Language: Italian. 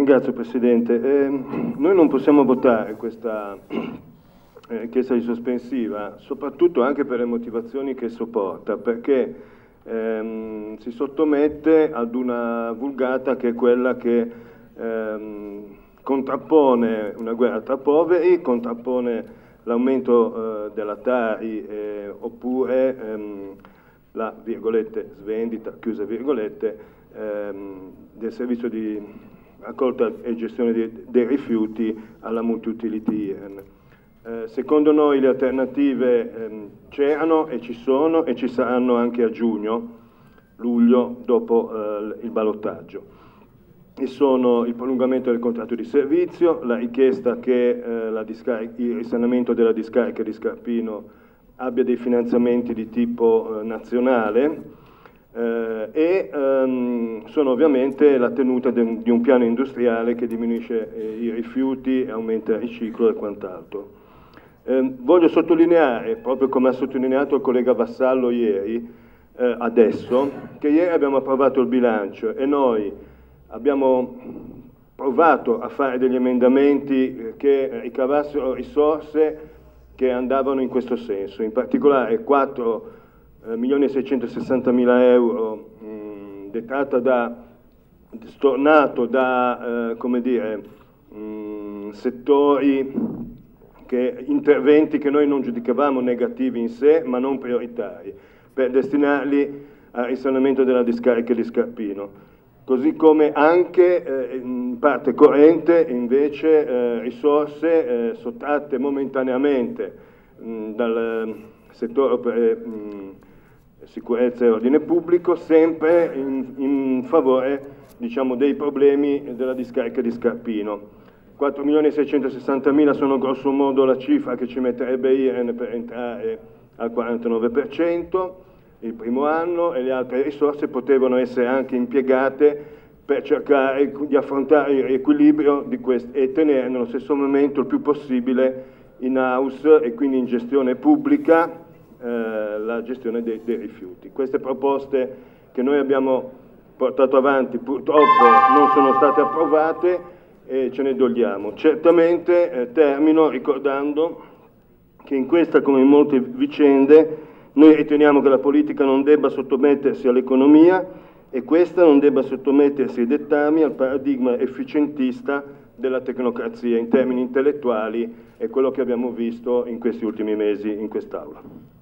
Ringrazio Presidente. Noi non possiamo votare questa richiesta di sospensiva, soprattutto anche per le motivazioni che sopporta, perché si sottomette ad una vulgata che è quella che contrappone una guerra tra poveri, contrappone l'aumento della Tari oppure la virgolette svendita, chiuse virgolette, del servizio di raccolta e gestione dei rifiuti alla multi-utility IREN. Secondo noi le alternative c'erano e ci sono e ci saranno anche a giugno, luglio, dopo il ballottaggio. E sono il prolungamento del contratto di servizio, la richiesta che il risanamento della discarica di Scarpino abbia dei finanziamenti di tipo nazionale sono ovviamente la tenuta di un piano industriale che diminuisce i rifiuti, aumenta il riciclo e quant'altro. Voglio sottolineare, proprio come ha sottolineato il collega Vassallo ieri, adesso, che ieri abbiamo approvato il bilancio e noi abbiamo provato a fare degli emendamenti che ricavassero risorse che andavano in questo senso, in particolare 4.660.000 euro stornato da come dire, settori, interventi che noi non giudicavamo negativi in sé ma non prioritari, per destinarli al risanamento della discarica di Scarpino. Così come anche in parte corrente invece risorse sottratte momentaneamente dal settore sicurezza e ordine pubblico, sempre in favore, diciamo, dei problemi della discarica di Scarpino. 4.660.000 sono grosso modo la cifra che ci metterebbe IREN per entrare al 49% il primo anno, e le altre risorse potevano essere anche impiegate per cercare di affrontare il riequilibrio di e tenere nello stesso momento il più possibile in house e quindi in gestione pubblica la gestione dei rifiuti. Queste proposte che noi abbiamo portato avanti purtroppo non sono state approvate e ce ne dogliamo. Certamente termino ricordando che in questa, come in molte vicende, noi riteniamo che la politica non debba sottomettersi all'economia e questa non debba sottomettersi ai dettami, al paradigma efficientista della tecnocrazia in termini intellettuali, è quello che abbiamo visto in questi ultimi mesi in quest'Aula.